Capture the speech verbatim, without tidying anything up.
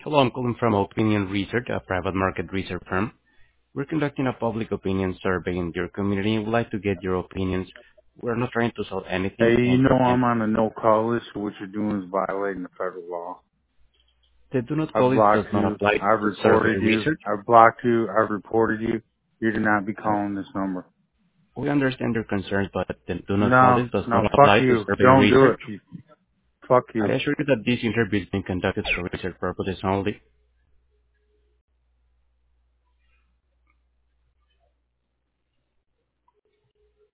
Hello, I'm calling from Opinion Research, a private market research firm. We're conducting a public opinion survey in your community and would like to get your opinions. We're not trying to sell Hey, anything, you and, know and I'm on a no-call list, so what you're doing is violating the federal law. the do not I've call list does blocked not you. apply I've to survey reported you. research. I've blocked you. I've reported you. You do not be calling this number. We understand your concerns, but the do not call No, list does no, not fuck apply to you. survey Don't do research. it. You, fuck I you. assure you that this interview is being conducted for research purposes only.